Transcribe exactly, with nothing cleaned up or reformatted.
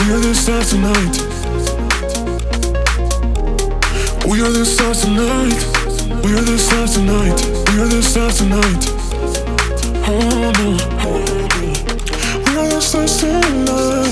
We are the stars tonight. We are the stars tonight. We are the stars tonight. We are the stars tonight. Oh no. We are the stars tonight.